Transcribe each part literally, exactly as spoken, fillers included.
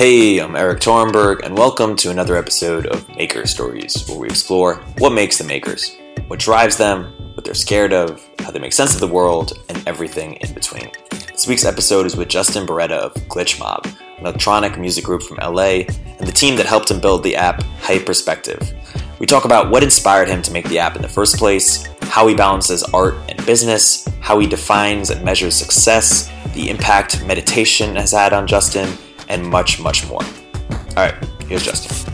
Hey, I'm Eric Torenberg, and welcome to another episode of Maker Stories, where we explore what makes the makers, what drives them, what they're scared of, how they make sense of the world, and everything in between. This week's episode is with Justin Beretta of Glitch Mob, an electronic music group from L A, and the team that helped him build the app Hyperspective. We talk about what inspired him to make the app in the first place, how he balances art and business, how he defines and measures success, the impact meditation has had on Justin, and much, much more. All right, here's Justin.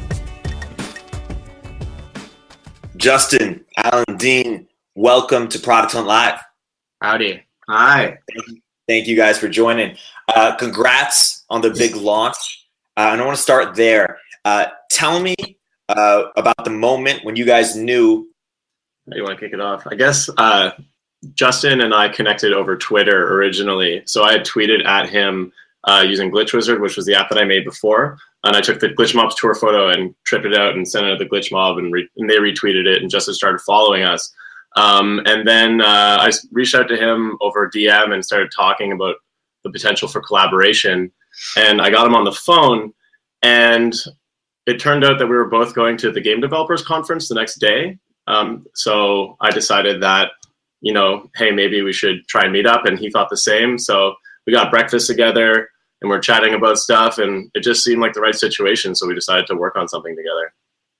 Justin, Alan, Dean, welcome to Product Hunt Live. Howdy. Hi. Thank you, Thank you guys for joining. Uh, congrats on the big launch. Uh, and I want to start there. Uh, tell me uh, about the moment when you guys knew. You want to kick it off? I guess uh, Justin and I connected over Twitter originally. So I had tweeted at him Uh, using Glitch Wizard, which was the app that I made before. And I took the Glitch Mob's tour photo and tripped it out and sent it to the Glitch Mob, and, re- and they retweeted it, and Justin started following us. Um, and then uh, I reached out to him over D M and started talking about the potential for collaboration. And I got him on the phone, and it turned out that we were both going to the Game Developers Conference the next day. Um, so I decided that, you know, hey, maybe we should try and meet up, and he thought the same. So we got breakfast together, and we're chatting about stuff, and it just seemed like the right situation, so we decided to work on something together.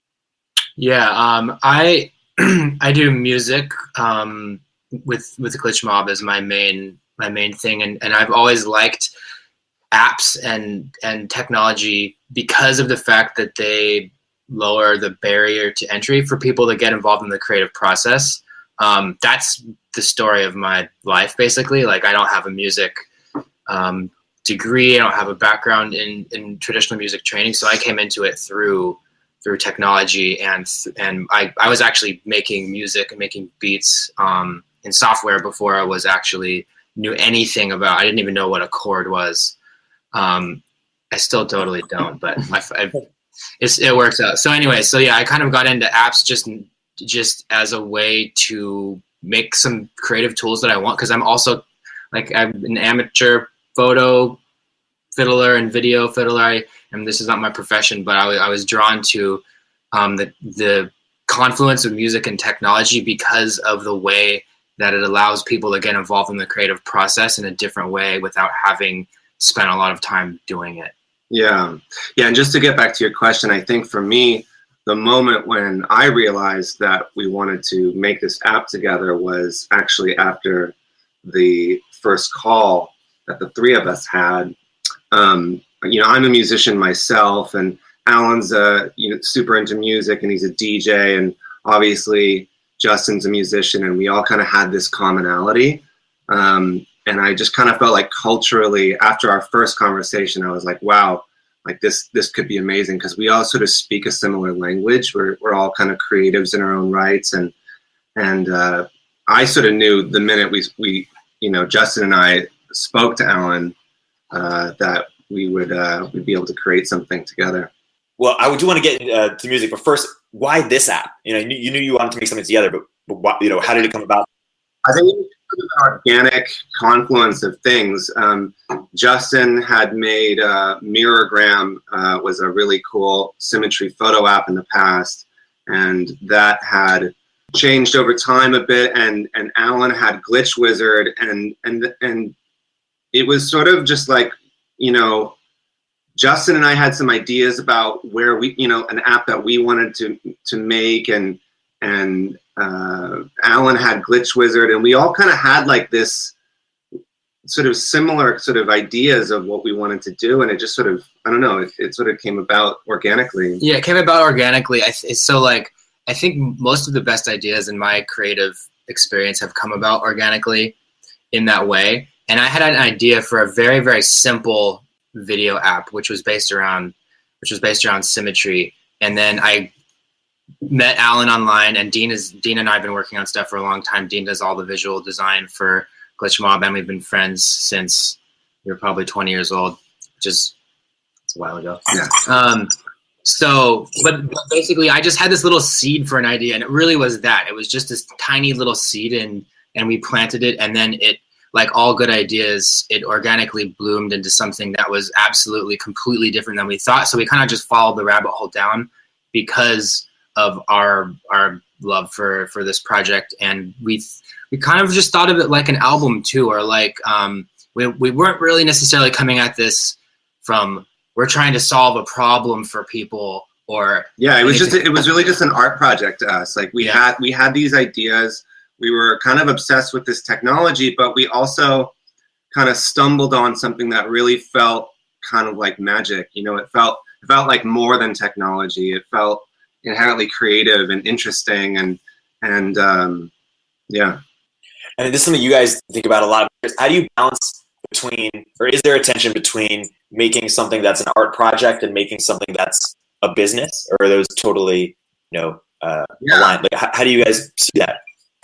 Yeah, um, I I do music um, with with the Glitch Mob as my main my main thing, and, and I've always liked apps and and technology because of the fact that they lower the barrier to entry for people to get involved in the creative process. Um, that's the story of my life, basically. Like, I don't have a music um, degree. I don't have a background in, in traditional music training. So I came into it through, through technology, and, and I, I was actually making music and making beats, um, in software before I was actually knew anything about, I didn't even know what a chord was. Um, I still totally don't, but I, I, it's, it works out. So anyway, so yeah, I kind of got into apps just, just as a way to make some creative tools that I want. Cause I'm also like, I'm an amateur photo fiddler and video fiddler. I, and this is not my profession, but I, I was drawn to um, the the confluence of music and technology because of the way that it allows people to get involved in the creative process in a different way without having spent a lot of time doing it. Yeah. Yeah. And just to get back to your question, I think for me, the moment when I realized that we wanted to make this app together was actually after the first call that the three of us had. Um, you know, I'm a musician myself, and Alan's uh, you know, super into music, and he's a D J, and obviously Justin's a musician, and we all kind of had this commonality. Um, and I just kind of felt like culturally, after our first conversation, I was like, wow, like this this could be amazing, because we all sort of speak a similar language. We're we're all kind of creatives in our own rights, and and uh, I sort of knew the minute we we you know Justin and I spoke to Alan uh, that we would uh, we'd be able to create something together. Well, I do want to get uh, to music, but first, why this app? You know, you, you knew you wanted to make something together, but, but why, you know, how did it come about? I think it was an organic confluence of things. Um, Justin had made uh, Mirrorgram, uh, was a really cool symmetry photo app in the past, and that had changed over time a bit. And and Alan had Glitch Wizard, and and and it was sort of just like, you know, Justin and I had some ideas about where we, you know, an app that we wanted to to make, and and uh, Alan had Glitch Wizard, and we all kind of had like this sort of similar sort of ideas of what we wanted to do, and it just sort of, I don't know, it, it sort of came about organically. Yeah, it came about organically. I th- so like, I think most of the best ideas in my creative experience have come about organically in that way. And I had an idea for a very, very simple video app, which was based around, which was based around symmetry. And then I met Alan online, and Dean is Dean and I have been working on stuff for a long time. Dean does all the visual design for Glitch Mob, and we've been friends since we were probably twenty years old, which is it's a while ago. Yeah. Um, so, but, but basically, I just had this little seed for an idea, and it really was that. It was just this tiny little seed, and and we planted it, and then it like all good ideas, it organically bloomed into something that was absolutely completely different than we thought. So we kind of just followed the rabbit hole down because of our our love for for this project, and we we kind of just thought of it like an album too, or like um, we we weren't really necessarily coming at this from we're trying to solve a problem for people. Or yeah, it was just it was really just an art project to us. Like we yeah. had we had these ideas. We were kind of obsessed with this technology, but we also kind of stumbled on something that really felt kind of like magic. You know, it felt it felt like more than technology. It felt inherently creative and interesting, and and um, yeah. And this is something you guys think about a lot. How do you balance between, or is there a tension between making something that's an art project and making something that's a business, or are those totally, you know, uh, yeah. aligned? Like, how, how do you guys see that?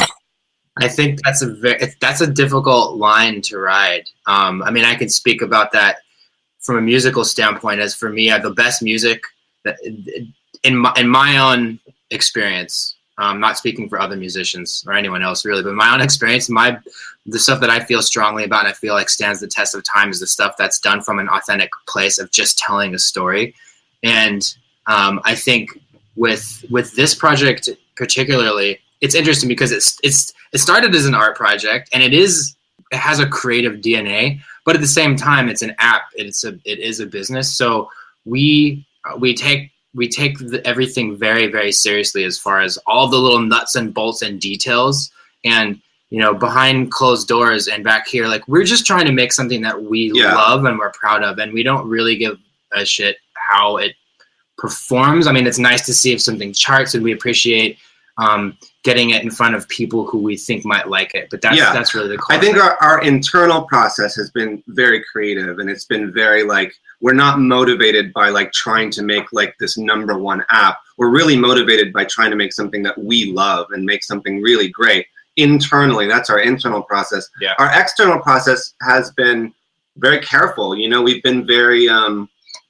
I think that's a very that's a difficult line to ride. Um, I mean, I can speak about that from a musical standpoint. As for me, I have the best music that, in my in my own experience. I'm not speaking for other musicians or anyone else really, but my own experience, my the stuff that I feel strongly about and I feel like stands the test of time is the stuff that's done from an authentic place of just telling a story. And um, I think with with this project particularly, it's interesting because it's it's it started as an art project, and it is it has a creative D N A, but at the same time, it's an app. It's a it is a business. So we we take we take the, everything very very seriously as far as all the little nuts and bolts and details. And you know, behind closed doors and back here, like we're just trying to make something that we yeah. love and we're proud of, and we don't really give a shit how it performs. I mean, it's nice to see if something charts, and we appreciate um, getting it in front of people who we think might like it. But that's yeah. that's really the core. I think our, our internal process has been very creative, and it's been very like we're not motivated by like trying to make like this number one app. We're really motivated by trying to make something that we love and make something really great internally. That's our internal process. Yeah. Our external process has been very careful. You know, we've been very um,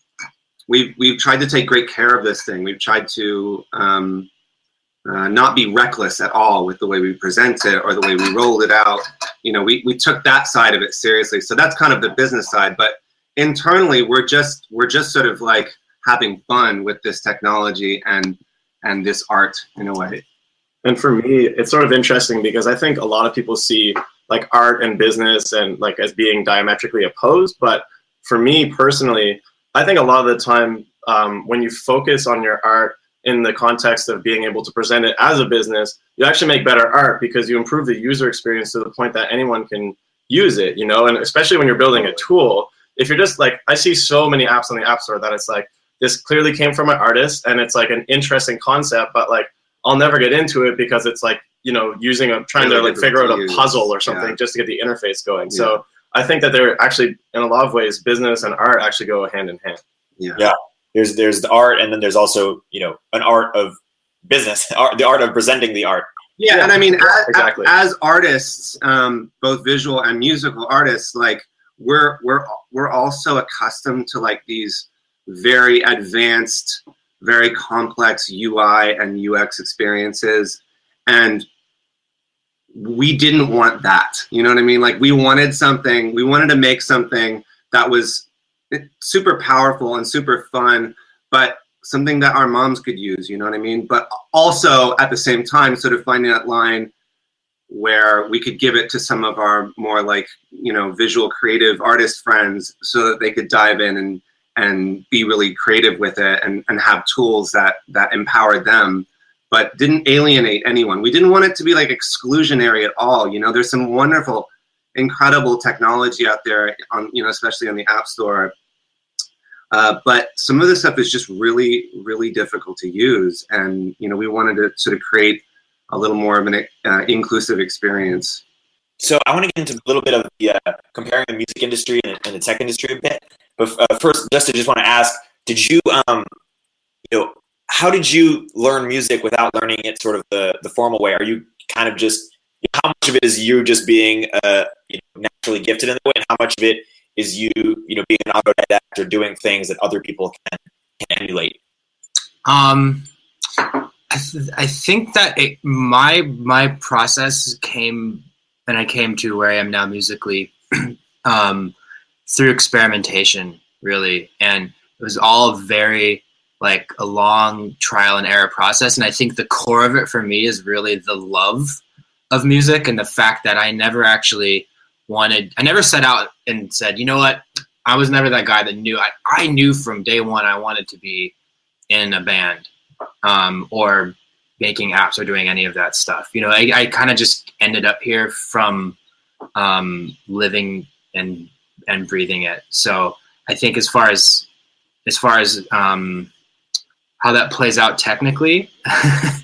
We've we've tried to take great care of this thing. We've tried to um, uh, not be reckless at all with the way we present it or the way we rolled it out. You know, we, we took that side of it seriously. So that's kind of the business side. But internally, we're just we're just sort of like having fun with this technology and and this art in a way. And for me, it's sort of interesting because I think a lot of people see like art and business and like as being diametrically opposed. But for me personally, I think a lot of the time um, when you focus on your art in the context of being able to present it as a business, you actually make better art because you improve the user experience to the point that anyone can use it, you know, and especially when you're building a tool, if you're just like, I see so many apps on the App Store that it's like, this clearly came from an artist and it's like an interesting concept, but like, I'll never get into it because it's like, you know, using a, trying really to like figure out a use. puzzle or something yeah. just to get the interface going. Yeah. So I think that they're actually, in a lot of ways, business and art actually go hand in hand. Yeah. Yeah. There's there's the art, and then there's also, you know, an art of business, art, the art of presenting the art. Yeah, yeah and I mean, as, exactly. as artists, um, both visual and musical artists, like we're we're we're also accustomed to like these very advanced, very complex U I and U X experiences, and we didn't want that. You know what I mean? Like we wanted something, we wanted to make something that was super powerful and super fun, but something that our moms could use, you know what I mean? But also at the same time, sort of finding that line where we could give it to some of our more like, you know, visual creative artist friends so that they could dive in and, and be really creative with it and, and have tools that, that empowered them, but didn't alienate anyone. We didn't want it to be like exclusionary at all. You know, there's some wonderful, incredible technology out there on, you know, especially on the App Store. Uh, but some of this stuff is just really, really difficult to use. And, you know, we wanted to sort of create a little more of an uh, inclusive experience. So I want to get into a little bit of the uh, comparing the music industry and, and the tech industry a bit. But uh, first, Justin, just want to ask, did you, um, you know, how did you learn music without learning it sort of the, the formal way? Are you kind of just, how much of it is you just being uh, you know, naturally gifted in the way, and how much of it is you, you know, being an autodidact or doing things that other people can, can emulate? Um, I, th- I think that it, my my process came and I came to where I am now musically um, through experimentation, really. And it was all very like a long trial and error process. And I think the core of it for me is really the love of music and the fact that I never actually wanted, I never set out and said, you know what, I was never that guy that knew, I, I knew from day one I wanted to be in a band um, or making apps or doing any of that stuff. You know, I, I kind of just ended up here from um, living and and breathing it. So I think as far as as far as um, how that plays out technically, I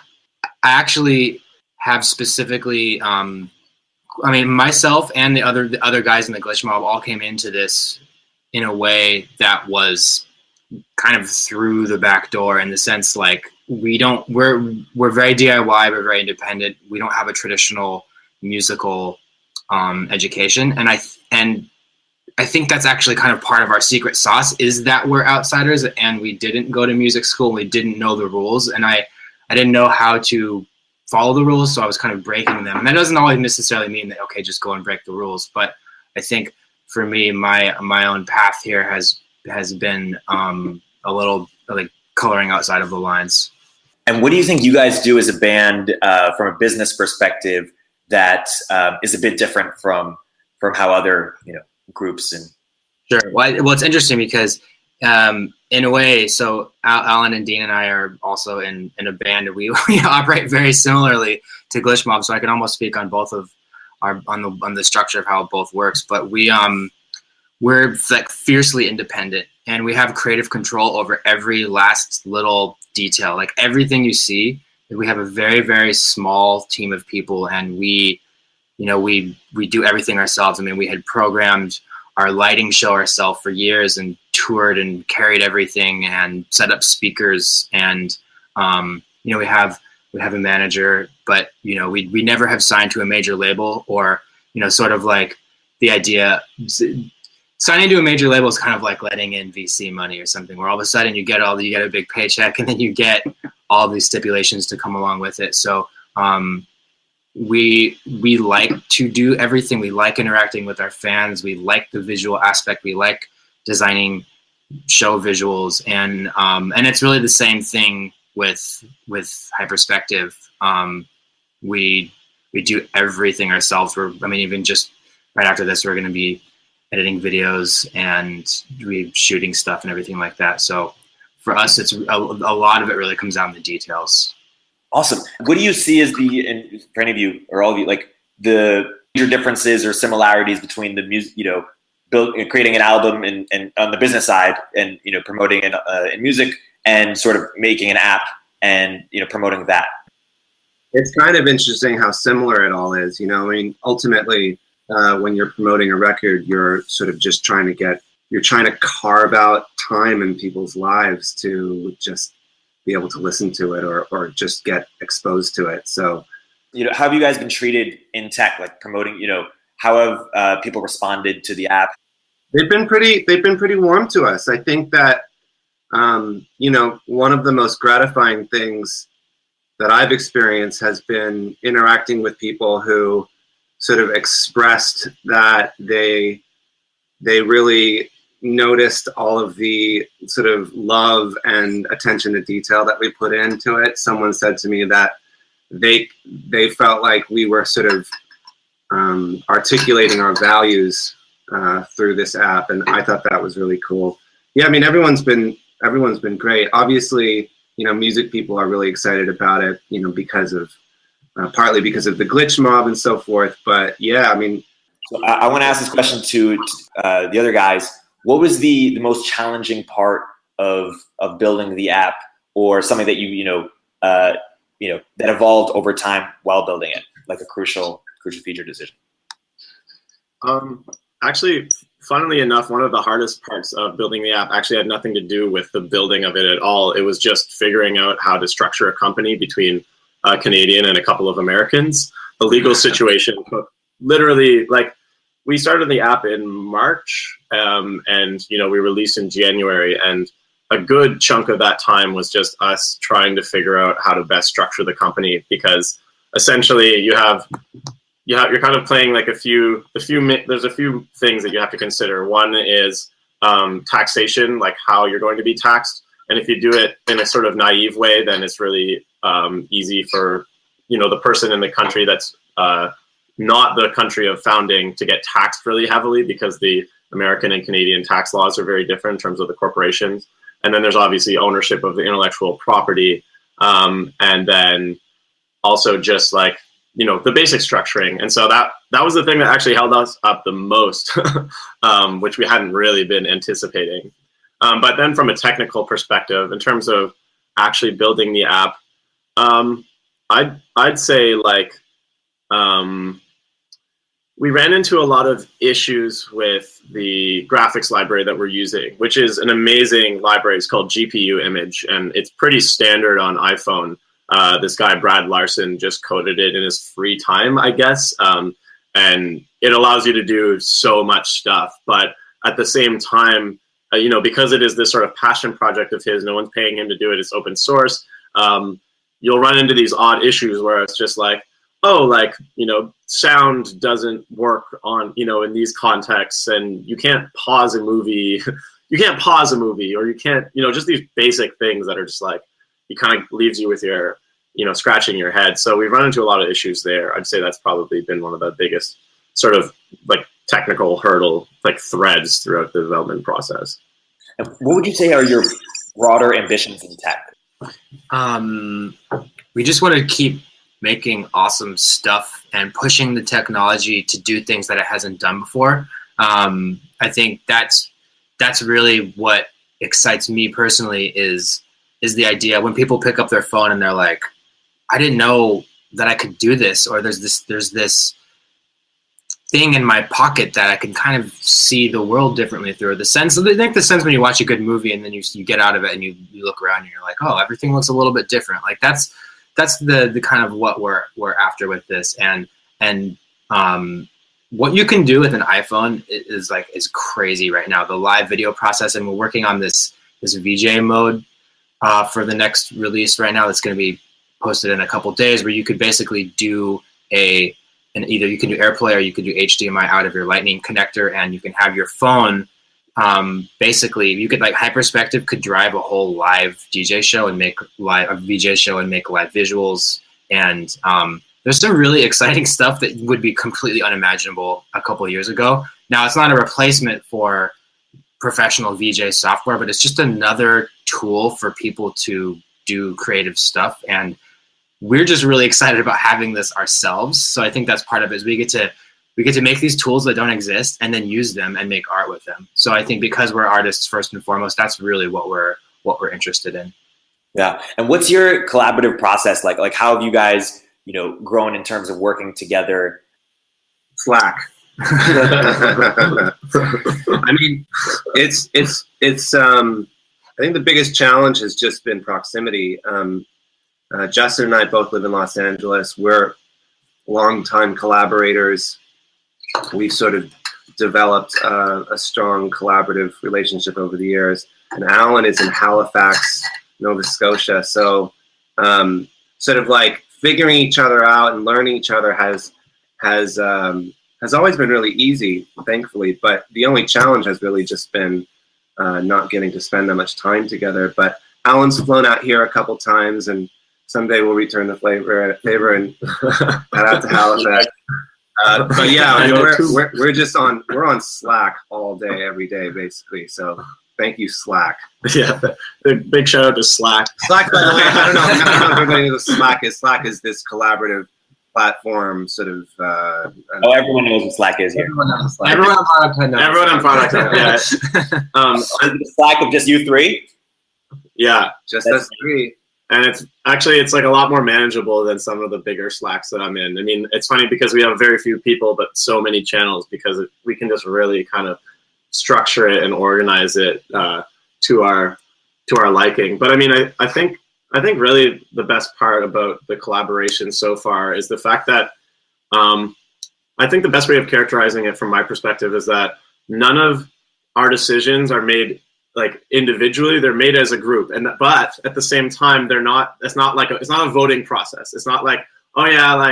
actually have specifically, um, I mean, myself and the other the other guys in the Glitch Mob all came into this in a way that was kind of through the back door, in the sense like we don't we're we're very D I Y, we're very independent. We don't have a traditional musical um, education, and I and I think that's actually kind of part of our secret sauce, is that we're outsiders and we didn't go to music school and we didn't know the rules, and I I didn't know how to follow the rules, so I was kind of breaking them. And that doesn't always necessarily mean that okay, just go and break the rules, but I think for me, my my own path here has has been um, a little like coloring outside of the lines. And what do you think you guys do as a band uh, from a business perspective that um, is a bit different from from how other you know groups and Sure. Well, I, well, it's interesting because um, in a way, so Al- Alan and Dean and I are also in, in a band, and we, we operate very similarly to Glitch Mob. So I can almost speak on both of our on the on the structure of how it both works. But we um we're like fiercely independent, and we have creative control over every last little detail. Like everything you see, we have a very very small team of people, and we, you know, we we do everything ourselves. I mean, we had programmed our lighting show ourselves for years, and toured and carried everything, and set up speakers, and um, you know, we have we have a manager, but you know, we we never have signed to a major label, or you know, sort of like the idea. Signing to a major label is kind of like letting in V C money or something, where all of a sudden you get all the, you get a big paycheck, and then you get all these stipulations to come along with it. So um, we we like to do everything. We like interacting with our fans. We like the visual aspect. We like designing show visuals, and um, and it's really the same thing with with Hyperspective. Um, we we do everything ourselves. We're I mean, even just right after this, we're going to be editing videos and we shooting stuff and everything like that. So for us, it's a, a lot of it really comes down to the details. Awesome. What do you see as the, and for any of you or all of you, like the major differences or similarities between the music, you know, build, creating an album and, and on the business side, and, you know, promoting in, uh, in music, and sort of making an app and, you know, promoting that? It's kind of interesting how similar it all is. You know, I mean, ultimately, Uh, when you're promoting a record, you're sort of just trying to get, you're trying to carve out time in people's lives to just be able to listen to it, or, or just get exposed to it. So, you know, how have you guys been treated in tech, like promoting, you know, how have uh, people responded to the app? They've been pretty, they've been pretty warm to us. I think that, um, you know, one of the most gratifying things that I've experienced has been interacting with people who sort of expressed that they they really noticed all of the sort of love and attention to detail that we put into it. Someone said to me that they they felt like we were sort of um, articulating our values uh, through this app, and I thought that was really cool. Yeah, I mean, everyone's been everyone's been great. Obviously, you know, music people are really excited about it, you know, because of Uh, partly because of the Glitch Mob and so forth. But yeah, I mean, so I, I want to ask this question to uh, the other guys. What was the, the most challenging part of of building the app, or something that you you know uh, you know that evolved over time while building it, like a crucial crucial feature decision? Um, actually, funnily enough, one of the hardest parts of building the app actually had nothing to do with the building of it at all. It was just figuring out how to structure a company between a Canadian and a couple of Americans. The legal situation, literally, like, we started the app in March, um, and, you know, we released in January, and a good chunk of that time was just us trying to figure out how to best structure the company, because essentially you have, you have, you're kind of playing like a few, a few, there's a few things that you have to consider. One is um, taxation, like how you're going to be taxed. And if you do it in a sort of naive way, then it's really um, easy for, you know, the person in the country that's uh, not the country of founding to get taxed really heavily, because the American and Canadian tax laws are very different in terms of the corporations. And then there's obviously ownership of the intellectual property. Um, and then also just like, you know, the basic structuring. And so that, that was the thing that actually held us up the most, um, which we hadn't really been anticipating. Um, but then from a technical perspective, in terms of actually building the app, um, I'd, I'd say like, um, we ran into a lot of issues with the graphics library that we're using, which is an amazing library. It's called G P U Image, and it's pretty standard on iPhone. Uh, this guy, Brad Larson, just coded it in his free time, I guess. Um, and it allows you to do so much stuff. But at the same time, uh, you know, because it is this sort of passion project of his, no one's paying him to do it, it's open source. Um, you'll run into these odd issues where it's just like, oh, like, you know, sound doesn't work on, you know, in these contexts, and you can't pause a movie. You can't pause a movie, or you can't, you know, just these basic things that are just like, it kind of leaves you with your, you know, scratching your head. So we've run into a lot of issues there. I'd say that's probably been one of the biggest sort of like technical hurdle, like threads throughout the development process. And what would you say are your broader ambitions in tech? Um, we just want to keep making awesome stuff and pushing the technology to do things that it hasn't done before. Um, I think that's that's really what excites me personally is is the idea when people pick up their phone and they're like, I didn't know that I could do this, or there's this there's this thing in my pocket that I can kind of see the world differently through. The sense, I think the sense when you watch a good movie and then you you get out of it and you, you look around and you're like, oh, everything looks a little bit different. Like that's that's the the kind of what we're we're after with this. And and um, what you can do with an iPhone is like is crazy right now. The live video processing, we're working on this this V J mode uh, for the next release right now. That's going to be posted in a couple days, where you could basically do a and either you can do AirPlay or you can do H D M I out of your Lightning connector, and you can have your phone. Um, basically, you could like Hyperspective could drive a whole live D J show and make live a V J show and make live visuals. And um, there's some really exciting stuff that would be completely unimaginable a couple of years ago. Now, it's not a replacement for professional V J software, but it's just another tool for people to do creative stuff. And we're just really excited about having this ourselves. So I think that's part of it, is we get to we get to make these tools that don't exist and then use them and make art with them. So I think because we're artists first and foremost, that's really what we're what we're interested in. Yeah. And what's your collaborative process like? Like how have you guys, you know, grown in terms of working together? Slack. I mean, it's it's it's um I think the biggest challenge has just been proximity. Um Uh, Justin and I both live in Los Angeles. We're longtime collaborators. We've sort of developed uh, a strong collaborative relationship over the years. And Alan is in Halifax, Nova Scotia. So um, sort of like figuring each other out and learning each other has has um, has always been really easy, thankfully. But the only challenge has really just been uh, not getting to spend that much time together. But Alan's flown out here a couple times, and someday we'll return the flavor, favor and head out to Halifax. Uh, but yeah, I mean, we're, we're we're just on we're on Slack all day, every day, basically. So thank you, Slack. Yeah, big, big shout out to Slack. Slack, by the way, I don't know, I don't know if everybody knows what Slack is. Slack is this collaborative platform, sort of. Uh, oh, everyone knows what Slack is here. Everyone knows Slack. Everyone on product knows. Everyone on product knows. Yeah. Um, is the Slack of just you three? Yeah, just us three. And it's actually, it's like a lot more manageable than some of the bigger Slacks that I'm in. I mean, it's funny because we have very few people, but so many channels, because it, we can just really kind of structure it and organize it uh, to our to our liking. But I mean, I, I think I think really the best part about the collaboration so far is the fact that um, I think the best way of characterizing it from my perspective is that none of our decisions are made like individually, they're made as a group, and but at the same time, they're not. It's not like a, it's not a voting process. It's not like, oh yeah, like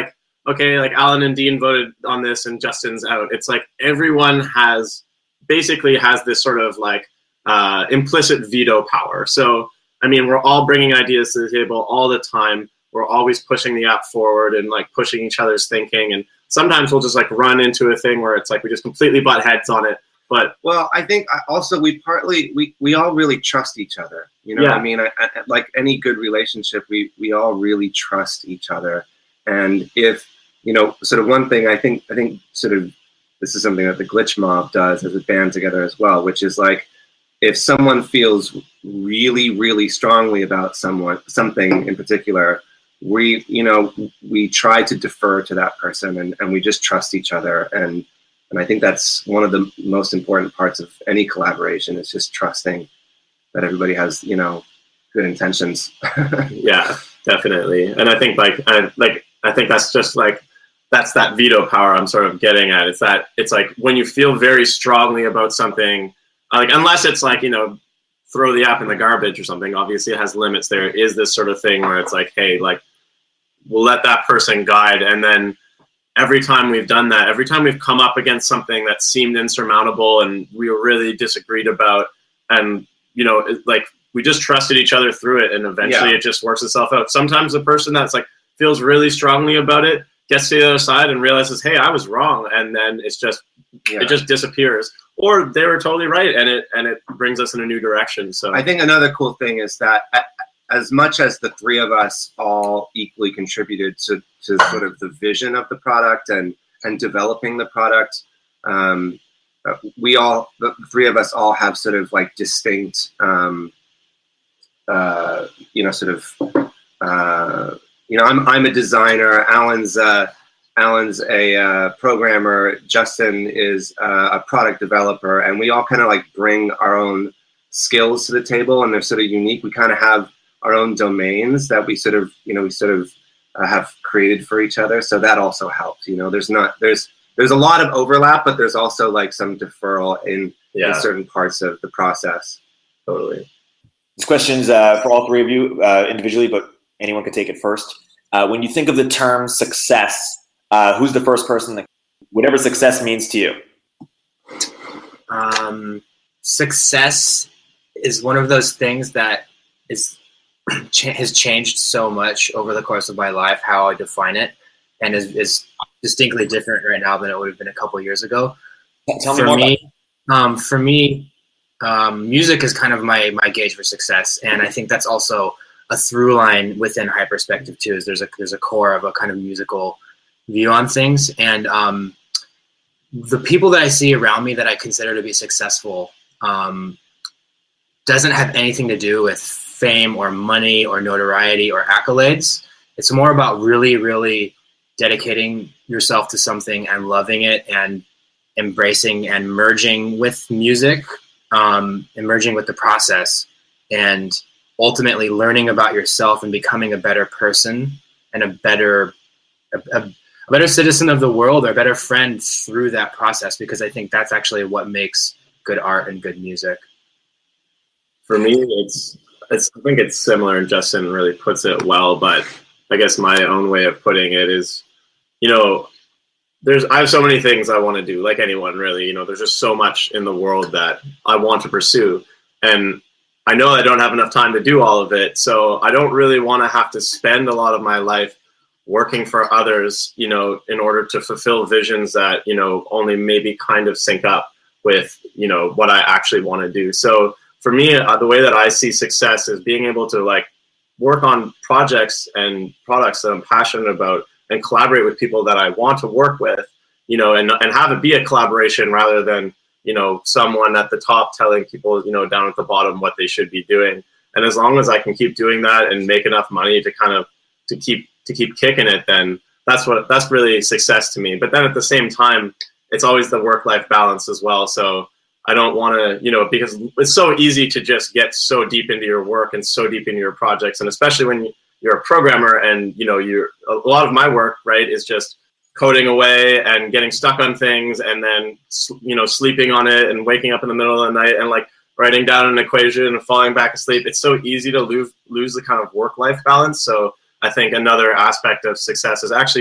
okay, like Alan and Dean voted on this and Justin's out. It's like everyone has basically has this sort of like uh, implicit veto power. So, I mean, we're all bringing ideas to the table all the time. We're always pushing the app forward and like pushing each other's thinking. And sometimes we'll just like run into a thing where it's like we just completely butt heads on it. But well, I think also we partly we, we all really trust each other. You know, yeah. what I mean, I, I, like any good relationship, we we all really trust each other. And if you know, sort of one thing I think I think sort of this is something that the Glitch Mob does as a band together as well, which is like if someone feels really really strongly about someone something in particular, we you know we try to defer to that person and, and we just trust each other. And and I think that's one of the most important parts of any collaboration is just trusting that everybody has, you know, good intentions. Yeah, definitely. And I think like I like I think that's just like that's that veto power I'm sort of getting at. It's that it's like when you feel very strongly about something, like unless it's like, you know, throw the app in the garbage or something, obviously it has limits. There is this sort of thing where it's like, hey, like we'll let that person guide. And then every time we've done that, every time we've come up against something that seemed insurmountable and we were really disagreed about, and, you know, it, like we just trusted each other through it and eventually Yeah. it just works itself out. Sometimes the person that's like feels really strongly about it gets to the other side and realizes, hey, I was wrong. And then it's just, Yeah. it just disappears. Or they were totally right and it and it brings us in a new direction. So I think another cool thing is that as much as the three of us all equally contributed to, to sort of the vision of the product and, and developing the product, um, we all, the three of us all have sort of like distinct, um, uh, you know, sort of, uh, you know, I'm, I'm a designer, Alan's, uh, Alan's a uh, programmer, Justin is uh, a product developer, and we all kind of like bring our own skills to the table, and they're sort of unique. We kind of have our own domains that we sort of, you know, we sort of uh, have created for each other. So that also helps. You know, there's not there's there's a lot of overlap, but there's also like some deferral in, yeah, in certain parts of the process. totally. This question's uh, for all three of you uh, individually, but anyone could take it first. Uh, when you think of the term success, uh, who's the first person that, whatever success means to you? Um, success is one of those things that is cha- has changed so much over the course of my life, how I define it, and is, is distinctly different right now than it would have been a couple years ago. Tell me for more me, um, for me, um, music is kind of my my gauge for success, and I think that's also a through line within Hyperspective too. Is there's a there's a core of a kind of musical view on things, and um, the people that I see around me that I consider to be successful um, doesn't have anything to do with fame or money or notoriety or accolades. It's more about really, really dedicating yourself to something and loving it and embracing and merging with music, um, and merging with the process, and ultimately learning about yourself and becoming a better person and a better, a, a, a better citizen of the world or a better friend through that process, because I think that's actually what makes good art and good music. For me, it's, it's, I think it's similar, and Justin really puts it well, but I guess my own way of putting it is, you know, there's, I have so many things I want to do, like anyone really, you know, there's just so much in the world that I want to pursue. And I know I don't have enough time to do all of it. So I don't really want to have to spend a lot of my life working for others, you know, in order to fulfill visions that, you know, only maybe kind of sync up with, you know, what I actually want to do. So for me, uh, the way that I see success is being able to like work on projects and products that I'm passionate about and collaborate with people that I want to work with, you know, and, and have it be a collaboration rather than, you know, someone at the top telling people, you know, down at the bottom what they should be doing. And as long as I can keep doing that and make enough money to kind of, to keep, to keep kicking it, then that's what, that's really success to me. But then at the same time, it's always the work-life balance as well. So I don't want to, you know, because it's so easy to just get so deep into your work and so deep into your projects. And especially when you're a programmer and, you know, you're, a lot of my work, right, is just coding away and getting stuck on things and then, you know, sleeping on it and waking up in the middle of the night and like writing down an equation and falling back asleep. It's so easy to lose, lose the kind of work-life balance. So I think another aspect of success is actually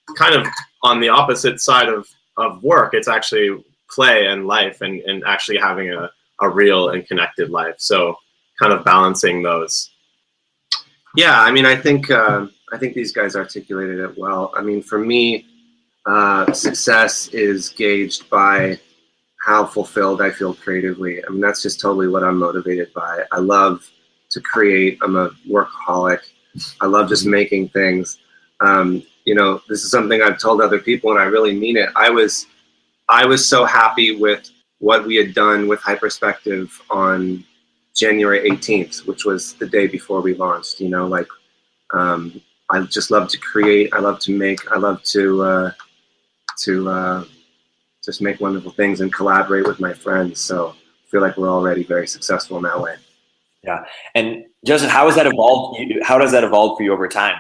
kind of on the opposite side of, of work, it's actually play and life and, and actually having a, a real and connected life. So kind of balancing those. Yeah, I mean, I think uh, I think these guys articulated it well. I mean, for me, uh, success is gauged by how fulfilled I feel creatively. I mean, that's just totally what I'm motivated by. I love to create. I'm a workaholic. I love just making things. Um, you know, this is something I've told other people, and I really mean it. I was, I was so happy with what we had done with Hyperspective on January eighteenth, which was the day before we launched. You know, like, um, I just love to create. I love to make. I love to uh, to uh, just make wonderful things and collaborate with my friends. So I feel like we're already very successful in that way. Yeah. And Justin, how has that evolved? How does that evolve for you over time?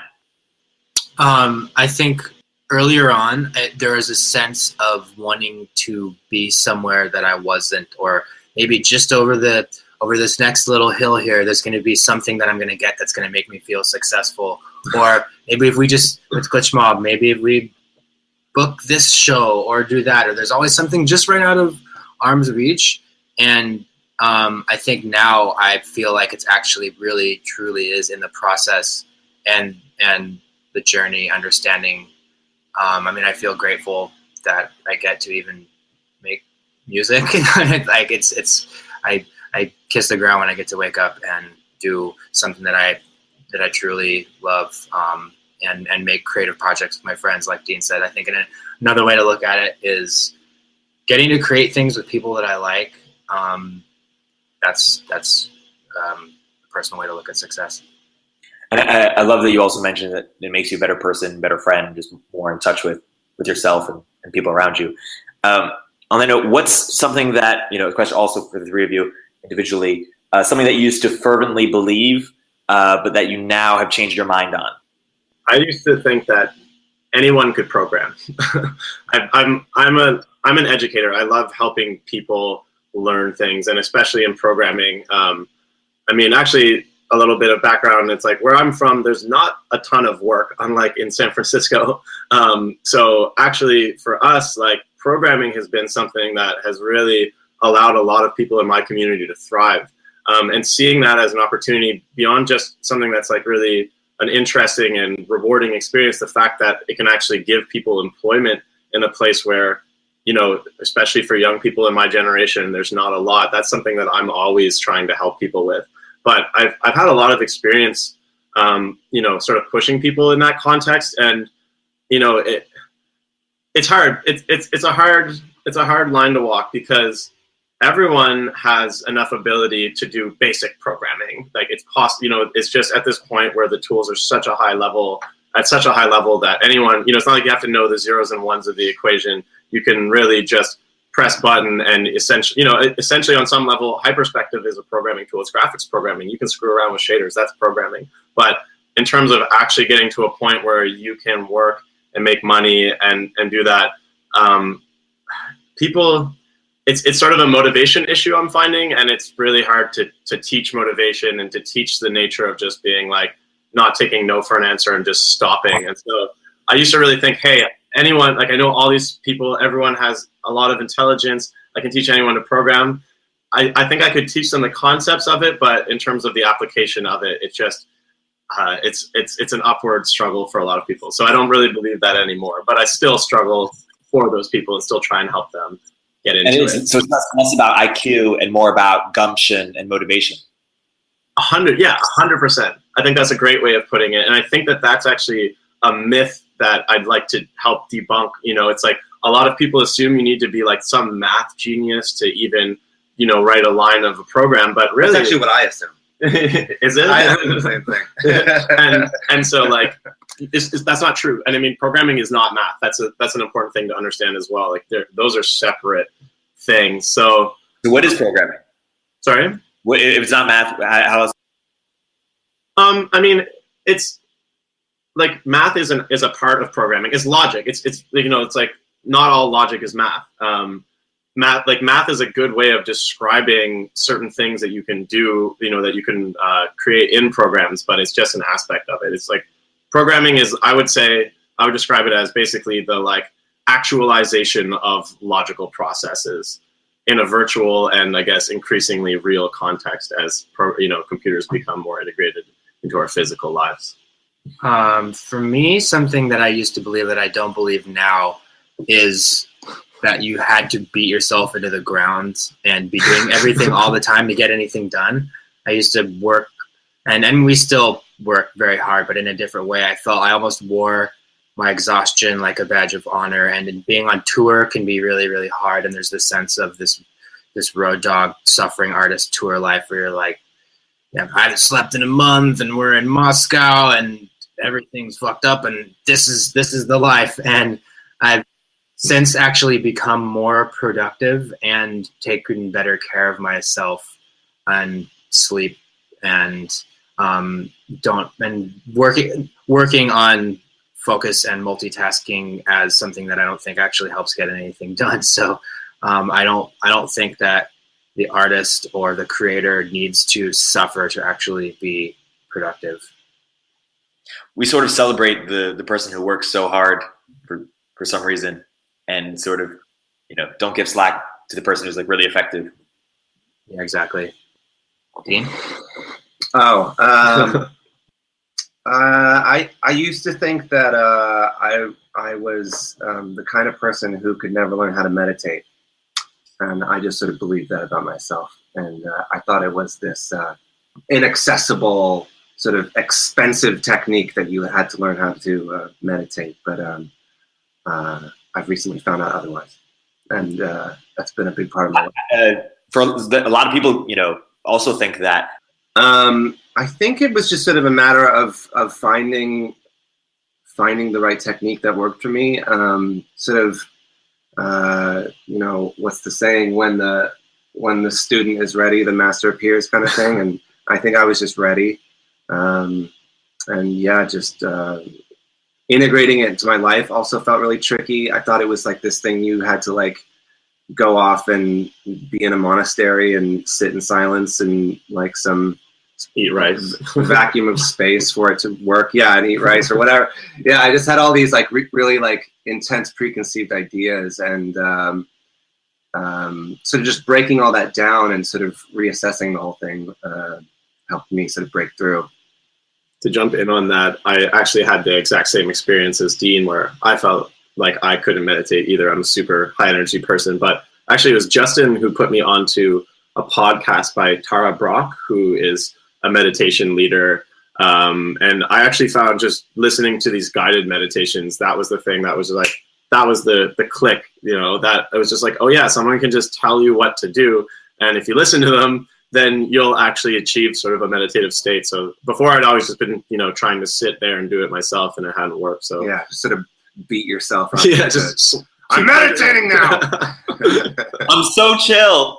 Um, I think earlier on, it, there was a sense of wanting to be somewhere that I wasn't, or maybe just over the over this next little hill here, there's going to be something that I'm going to get that's going to make me feel successful. Or maybe if we just, with Glitch Mob, maybe if we book this show or do that, or there's always something just right out of arm's reach. And um, I think now I feel like it's actually really, truly is in the process and and the journey, understanding. Um, I mean, I feel grateful that I get to even make music. Like it's, it's, I, I kiss the ground when I get to wake up and do something that I, that I truly love, um, and, and make creative projects with my friends. Like Dean said, I think in another way to look at it is getting to create things with people that I like. Um, that's, that's, um, a personal way to look at success. And I, I love that you also mentioned that it makes you a better person, better friend, just more in touch with, with yourself and, and people around you. Um, on that note, what's something that, you know, a question also for the three of you individually, uh, something that you used to fervently believe, uh, but that you now have changed your mind on? I used to think that anyone could program. I, I'm I'm a I'm an educator. I love helping people learn things, and especially in programming. Um, I mean, actually, a little bit of background. It's like where I'm from, there's not a ton of work, unlike in San Francisco. Um, so actually, for us, like programming has been something that has really allowed a lot of people in my community to thrive. Um, and seeing that as an opportunity beyond just something that's like really an interesting and rewarding experience, the fact that it can actually give people employment in a place where, you know, especially for young people in my generation, there's not a lot. That's something that I'm always trying to help people with. But I've, I've had a lot of experience, um, you know, sort of pushing people in that context. And, you know, it, it's hard. It's, it's, it's a hard, it's a hard line to walk because everyone has enough ability to do basic programming. Like it's possible, you know, it's just at this point where the tools are such a high level, at such a high level that anyone, you know, it's not like you have to know the zeros and ones of the equation. You can really just press button and essentially, you know, essentially on some level, Hyperspective is a programming tool. It's graphics programming. You can screw around with shaders. That's programming. But in terms of actually getting to a point where you can work and make money and, and do that, um, people, it's it's sort of a motivation issue I'm finding, and it's really hard to to teach motivation and to teach the nature of just being like not taking no for an answer and just stopping. And so I used to really think, hey, anyone, like I know all these people, everyone has a lot of intelligence. I can teach anyone to program. I, I think I could teach them the concepts of it, but in terms of the application of it, it's just uh, it's it's it's an upward struggle for a lot of people. So I don't really believe that anymore, but I still struggle for those people and still try and help them get into and it. it. So it's less, less about I Q and more about gumption and motivation. A hundred, yeah, a hundred percent. I think that's a great way of putting it, and I think that that's actually a myth that I'd like to help debunk. You know, it's like a lot of people assume you need to be like some math genius to even, you know, write a line of a program, but really, that's actually what I assume. Is it? I assume the same thing. and and so like, it's, it's, that's not true. And I mean, programming is not math. That's a that's an important thing to understand as well. Like, those are separate things. So, so what is programming? Sorry, what, if it's not math, how else? Um, I mean, it's like math is an is a part of programming. It's logic. It's it's you know, it's like not all logic is math. Um, math like math is a good way of describing certain things that you can do. You know, that you can uh, create in programs, but it's just an aspect of it. It's like programming is, I would say, I would describe it as basically the like actualization of logical processes in a virtual and I guess increasingly real context as pro, you know computers become more integrated into our physical lives. Um, for me, something that I used to believe that I don't believe now is that you had to beat yourself into the ground and be doing everything all the time to get anything done. I used to work, and, and we still work very hard, but in a different way. I felt I almost wore my exhaustion like a badge of honor, and being on tour can be really, really hard. And there's this sense of this this road dog suffering artist tour life where you're like, yeah, I haven't slept in a month and we're in Moscow and everything's fucked up and this is this is the life. And I've since actually become more productive and taken better care of myself and sleep and um, don't and working working on focus and multitasking as something that I don't think actually helps get anything done. So um, I don't I don't think that the artist or the creator needs to suffer to actually be productive. We sort of celebrate the the person who works so hard for for some reason, and sort of, you know, don't give slack to the person who's like really effective. Yeah, exactly. Dean? Oh, um, uh, I I used to think that uh, I I was um, the kind of person who could never learn how to meditate, and I just sort of believed that about myself, and uh, I thought it was this uh, inaccessible, sort of expensive technique that you had to learn how to uh, meditate. But um, uh, I've recently found out otherwise, and uh, that's been a big part of my life. Uh, for a lot of people, you know, also think that. Um, I think it was just sort of a matter of of finding finding the right technique that worked for me. Um, sort of, uh, you know, what's the saying? When the when the student is ready, the master appears, kind of thing. And I think I was just ready. Um, and yeah, just uh, integrating it into my life also felt really tricky. I thought it was like this thing you had to like go off and be in a monastery and sit in silence and like some eat rice vacuum of space for it to work. Yeah, and eat rice or whatever. Yeah, I just had all these like re- really like intense preconceived ideas, and um, um, sort of just breaking all that down and sort of reassessing the whole thing uh, helped me sort of break through. To jump in on that, I actually had the exact same experience as Dean, where I felt like I couldn't meditate either. I'm a super high energy person, but actually it was Justin who put me onto a podcast by Tara Brach, who is a meditation leader. Um, and I actually found just listening to these guided meditations, that was the thing that was like, that was the the click, you know, that it was just like, oh yeah, someone can just tell you what to do. And if you listen to them, then you'll actually achieve sort of a meditative state. So before I'd always just been, you know, trying to sit there and do it myself, and it hadn't worked. So yeah, just sort of beat yourself up. Yeah, just I'm meditating now. I'm so chill.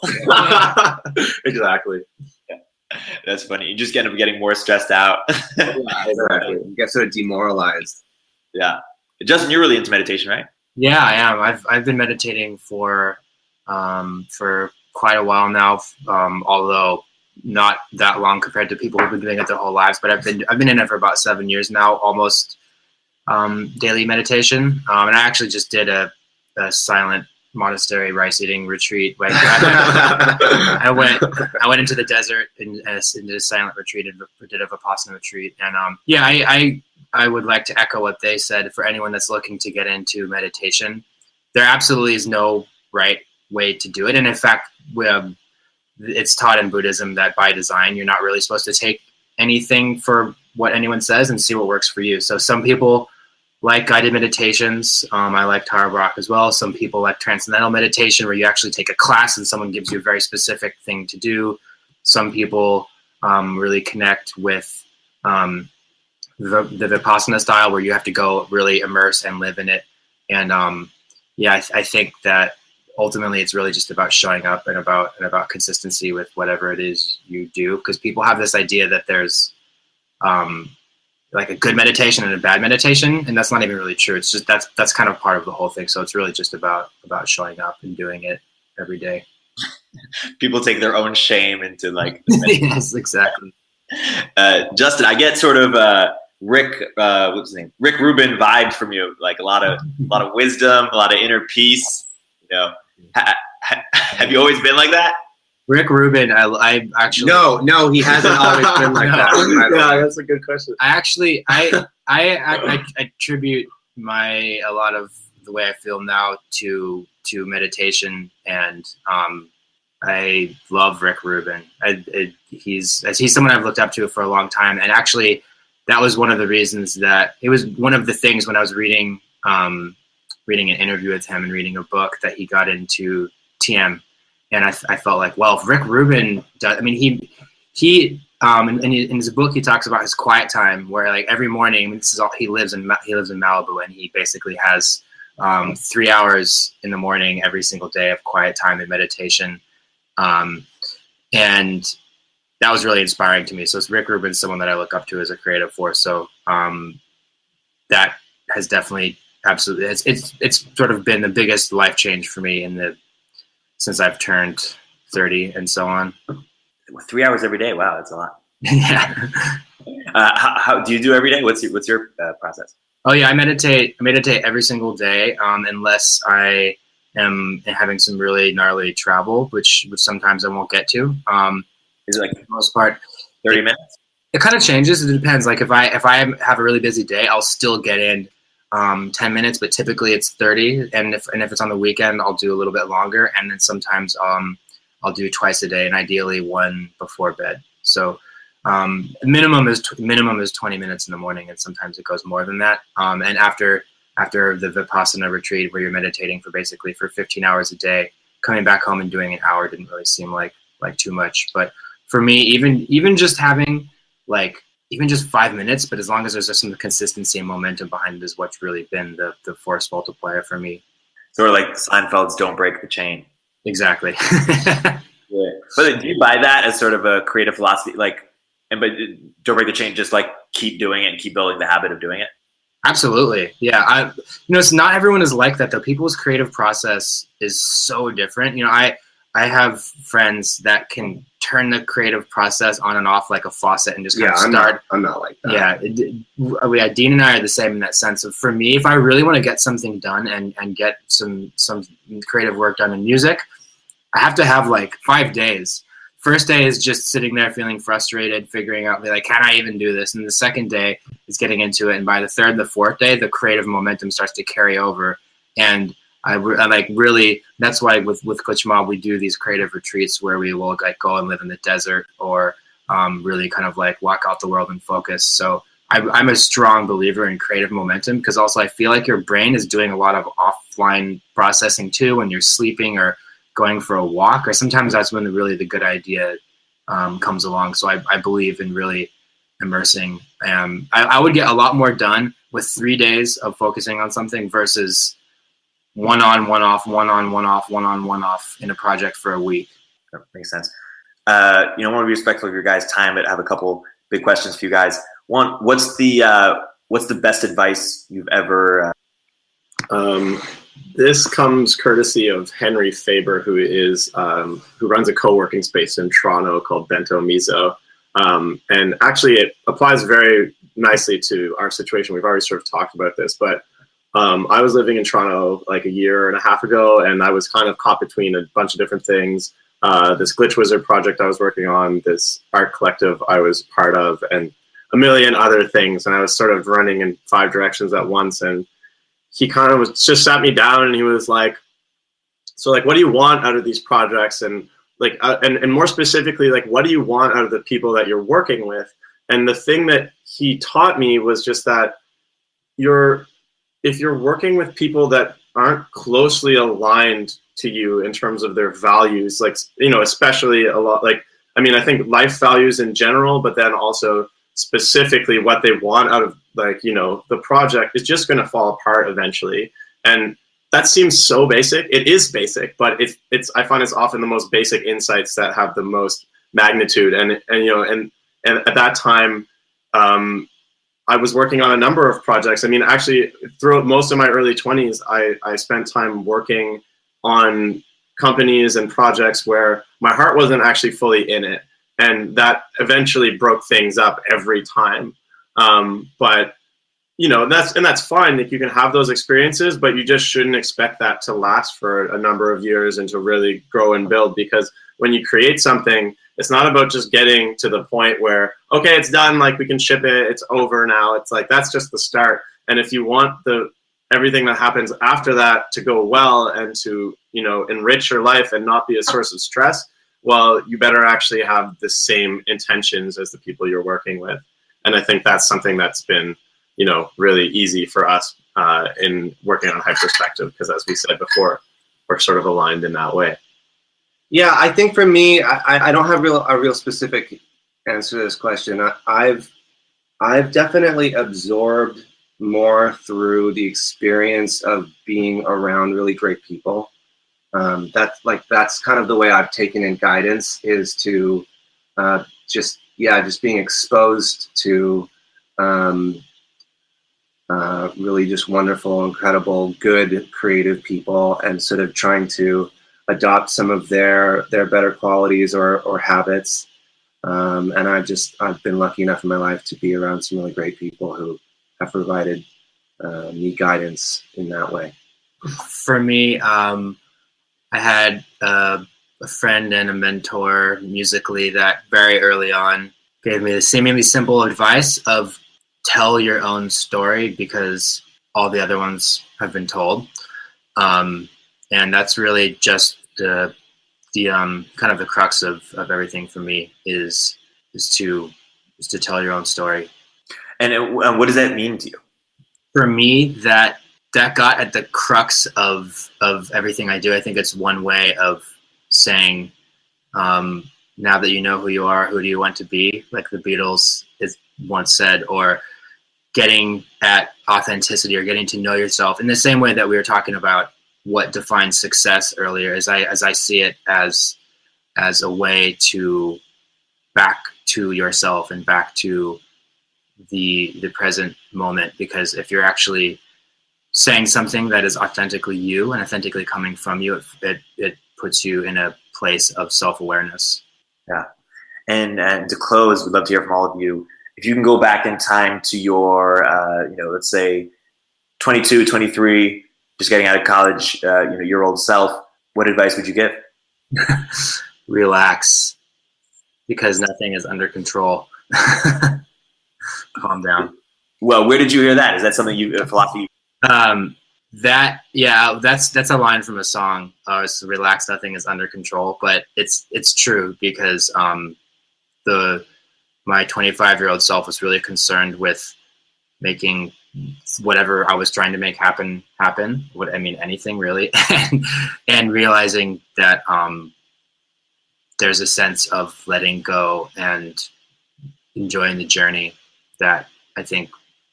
Exactly. Yeah. That's funny. You just end up getting more stressed out. Yeah, exactly. You get sort of demoralized. Yeah. Justin, you're really into meditation, right? Yeah, I am. I've I've been meditating for um, for quite a while now, um, although not that long compared to people who've been doing it their whole lives. But I've been I've been in it for about seven years now, almost um, daily meditation. Um, and I actually just did a, a silent monastery rice eating retreat. When I, I went I went into the desert and into a silent retreat and did a Vipassana retreat. And um, yeah, I, I I would like to echo what they said for anyone that's looking to get into meditation. There absolutely is no right way to do it. And in fact, we, um, it's taught in Buddhism that by design, you're not really supposed to take anything for what anyone says and see what works for you. So some people like guided meditations. Um, I like Tara Brach as well. Some people like transcendental meditation, where you actually take a class and someone gives you a very specific thing to do. Some people um, really connect with um, the, the Vipassana style, where you have to go really immerse and live in it. And um, yeah, I, th- I think that ultimately it's really just about showing up and about and about consistency with whatever it is you do. Because people have this idea that there's um, like a good meditation and a bad meditation, and that's not even really true. It's just that's that's kind of part of the whole thing. So it's really just about about showing up and doing it every day. People take their own shame into like Yes, exactly. Uh, Justin, I get sort of uh, Rick, uh, what's his name? Rick Rubin vibe from you, like a lot of, a lot of wisdom, a lot of inner peace. You know, ha, ha, have you always been like that? Rick Rubin, I, I actually no, no, he hasn't always been like No. that. Yeah, that's a good question. I actually I I, I I attribute my a lot of the way I feel now to to meditation, and um, I love Rick Rubin. I, it, he's he's someone I've looked up to for a long time, and actually that was one of the reasons that it was one of the things when I was reading um, reading an interview with him and reading a book that he got into T M. And I, I felt like, well, if Rick Rubin does, I mean, he, he, um, in, in his book, he talks about his quiet time where like every morning, this is all, he lives in, he lives in Malibu, and he basically has um, three hours in the morning every single day of quiet time and meditation. Um, and that was really inspiring to me. So Rick Rubin's someone that I look up to as a creative force. So um, that has definitely, absolutely, it's, it's, it's sort of been the biggest life change for me in the, since I've turned thirty and so on. Three hours every day. Wow, that's a lot. Yeah. Uh, how, how do you do every day? What's your, what's your uh, process? Oh yeah, I meditate. I meditate every single day, um, unless I am having some really gnarly travel, which which sometimes I won't get to. Um, Is it like for the most part, thirty it, minutes? It kind of changes. It depends. Like if I if I have a really busy day, I'll still get in um, ten minutes, but typically it's thirty. And if and if it's on the weekend, I'll do a little bit longer. And then sometimes um, I'll do twice a day, and ideally one before bed. So um, minimum is t- minimum is twenty minutes in the morning, and sometimes it goes more than that. Um, and after after the Vipassana retreat, where you're meditating for basically for fifteen hours a day, coming back home and doing an hour didn't really seem like like too much. But for me, even even just having like even just five minutes, but as long as there's just some consistency and momentum behind it, is what's really been the the force multiplier for me. Sort of like Seinfeld's "Don't break the chain." Exactly. Yeah. But do you buy that as sort of a creative philosophy? Like, and but don't break the chain, just like keep doing it and keep building the habit of doing it. Absolutely. Yeah. I, you know, it's not everyone is like that though. People's creative process is so different. You know, I, I have friends that can turn the creative process on and off like a faucet and just kind Yeah, of I'm start. not, I'm not like that. Yeah. It, yeah. Dean and I are the same in that sense of, for me, if I really want to get something done and, and get some, some creative work done in music, I have to have like five days. First day is just sitting there feeling frustrated, figuring out like, can I even do this? And the second day is getting into it. And by the third, the fourth day, the creative momentum starts to carry over. And I, I like really, that's why with, with Glitch Mob, we do these creative retreats where we will like go and live in the desert or um, really kind of like walk out the world and focus. So I, I'm a strong believer in creative momentum, because also I feel like your brain is doing a lot of offline processing too when you're sleeping or going for a walk, or sometimes that's when the really the good idea um, comes along. So I, I believe in really immersing. Um, I, I would get a lot more done with three days of focusing on something versus one on, one off, one on, one off, one on, one off in a project for a week. That makes sense. Uh, you know, I want to be respectful of your guys' time, but I have a couple big questions for you guys. One, what's the uh, what's the best advice you've ever? Uh... Um, This comes courtesy of Henry Faber, who is um, who runs a co-working space in Toronto called Bento Mizo. Um, and actually, it applies very nicely to our situation. We've already sort of talked about this, but um, I was living in Toronto like a year and a half ago, and I was kind of caught between a bunch of different things. Uh, this Glitch Wizard project I was working on, this art collective I was part of, and a million other things. And I was sort of running in five directions at once. And he kind of was just sat me down and he was like, so like, what do you want out of these projects? And like, uh, and, and more specifically, like, what do you want out of the people that you're working with? And the thing that he taught me was just that you're, if you're working with people that aren't closely aligned to you in terms of their values, like, you know, especially a lot, like, I mean, I think life values in general, but then also specifically what they want out of, like, you know, the project is just going to fall apart eventually. And that seems so basic. It is basic, but it's, it's, I find it's often the most basic insights that have the most magnitude. And, and, you know, and, and at that time, um, I was working on a number of projects. I mean, actually throughout most of my early twenties, I, I spent time working on companies and projects where my heart wasn't actually fully in it. And that eventually broke things up every time. Um, but you know, that's and that's fine. Like you can have those experiences, but you just shouldn't expect that to last for a number of years and to really grow and build. Because when you create something, it's not about just getting to the point where, okay, it's done, like we can ship it, it's over now. It's like that's just the start. And if you want the everything that happens after that to go well and to, you know, enrich your life and not be a source of stress, well, you better actually have the same intentions as the people you're working with. And I think that's something that's been, you know, really easy for us uh, in working on Hyperspective, because as we said before, we're sort of aligned in that way. Yeah, I think for me, I, I don't have real a real specific answer to this question. I, I've I've definitely absorbed more through the experience of being around really great people. Um, that's like that's kind of the way I've taken in guidance, is to uh, just yeah, just being exposed to um, uh, really just wonderful, incredible, good, creative people, and sort of trying to adopt some of their their better qualities or or habits. Um, and I've just I've been lucky enough in my life to be around some really great people who have provided uh, me guidance in that way. For me, um, I had uh, a friend and a mentor musically that very early on gave me the seemingly simple advice of tell your own story because all the other ones have been told. Um, and that's really just the the um, kind of the crux of, of everything for me is is to is to tell your own story. And, it, and what does that mean to you? For me, that that got at the crux of of everything I do. I think it's one way of saying, um, now that you know who you are, who do you want to be? Like the Beatles is once said, or getting at authenticity or getting to know yourself in the same way that we were talking about what defines success earlier. As I as I see it as as a way to back to yourself and back to the the present moment, because if you're actually saying something that is authentically you and authentically coming from you, it it, it puts you in a place of self-awareness. Yeah. And, and to close, we'd love to hear from all of you. If you can go back in time to your, uh, you know, let's say twenty-two, twenty-three, just getting out of college, uh, you know, your old self, what advice would you give? Relax, because nothing is under control. Calm down. Well, where did you hear that? Is that something you, a philosophy? Um, that, yeah, that's, that's a line from a song. Uh, it's relax, nothing is under control, but it's, it's true because, um, the, my twenty-five year old self was really concerned with making whatever I was trying to make happen, happen. What, I mean, anything really. and, and realizing that, um, there's a sense of letting go and enjoying the journey that I think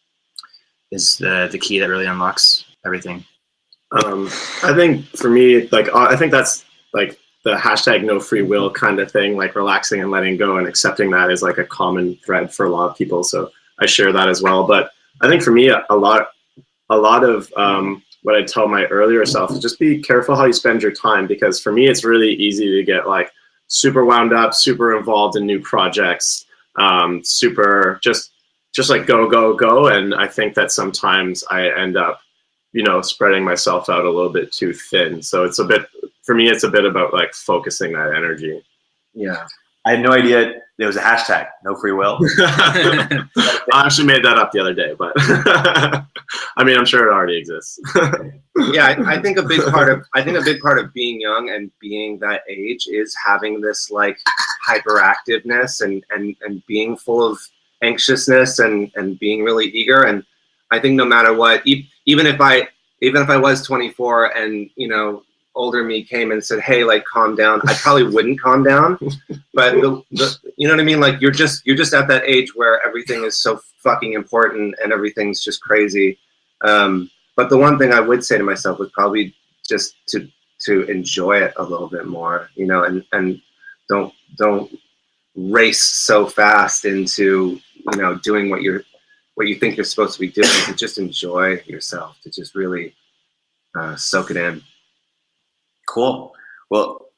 is the the key that really unlocks everything. Um, I think for me, like, I think that's like the hashtag no free will kind of thing, like relaxing and letting go and accepting that is like a common thread for a lot of people. So I share that as well. But I think for me, a, a lot, a lot of um, what I tell my earlier self is just be careful how you spend your time, because for me, it's really easy to get like super wound up, super involved in new projects, um, super just, just like go, go, go. And I think that sometimes I end up, you know, spreading myself out a little bit too thin. So it's a bit, for me, it's a bit about like focusing that energy. Yeah. I had no idea there was a hashtag, no free will. I actually made that up the other day, but I mean, I'm sure it already exists. Yeah, I, I think a big part of I think a big part of being young and being that age is having this like hyperactiveness and and and being full of anxiousness and and being really eager. And I think no matter what, e- even if I even if I was twenty-four and you know older me came and said, hey, like calm down, I probably wouldn't calm down. But the, the you know what I mean? Like you're just you're just at that age where everything is so fucking important and everything's just crazy. Um, but the one thing I would say to myself was probably just to to enjoy it a little bit more, you know, and, and don't don't race so fast into, you know, doing what you're what you think you're supposed to be doing, to just enjoy yourself, to just really uh, soak it in. Cool. Well,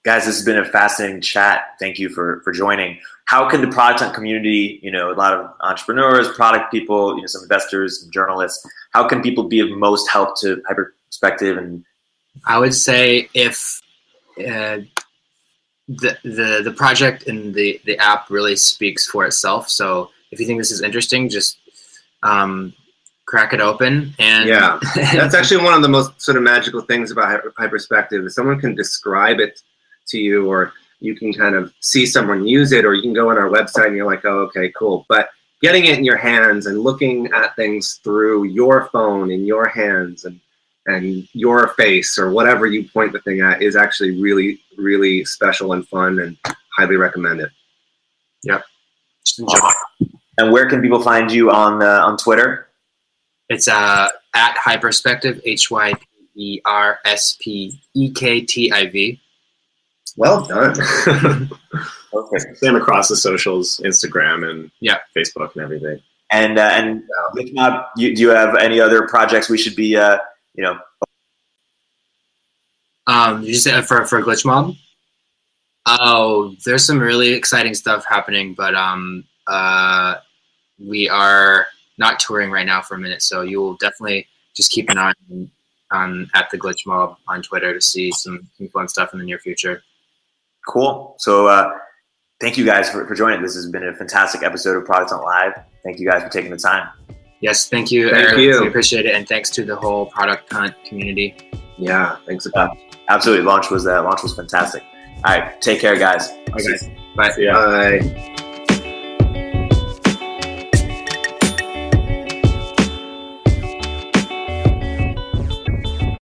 guys, this has been a fascinating chat. Thank you for for joining. How can the Product Hunt community, you know, a lot of entrepreneurs, product people, you know, some investors, some journalists, how can people be of most help to Hyperspective? And I would say if uh, the the the project and the the app really speaks for itself. So if you think this is interesting, just um, crack it open. And yeah, that's actually one of the most sort of magical things about Hyperspective. If someone can describe it to you, or you can kind of see someone use it, or you can go on our website and you're like, oh, okay, cool. But getting it in your hands and looking at things through your phone in your hands and and your face or whatever you point the thing at is actually really, really special and fun, and highly recommend it. Yep. And where can people find you on uh, on Twitter? It's uh, at Hyperspective, H Y P E R S P E K T I V. Well done. Perfect. Same across the socials, Instagram and yeah, Facebook and everything. And uh, and uh, you, do you have any other projects we should be, uh, you know? Um, you said for for Glitch Mob? Oh, there's some really exciting stuff happening, but um, uh, we are not touring right now for a minute, so you will definitely just keep an eye on, on at the Glitch Mob on Twitter to see some, some fun stuff in the near future. Cool. So uh, thank you guys for, for joining. This has been a fantastic episode of Product Hunt Live. Thank you guys for taking the time. Yes, thank you, Thank Eric. you. We appreciate it, and thanks to the whole Product Hunt community. Yeah, thanks a Uh, lot. absolutely. Launch was uh, launch was fantastic. All right. Take care, guys. Bye, guys. Bye. Yeah. Bye.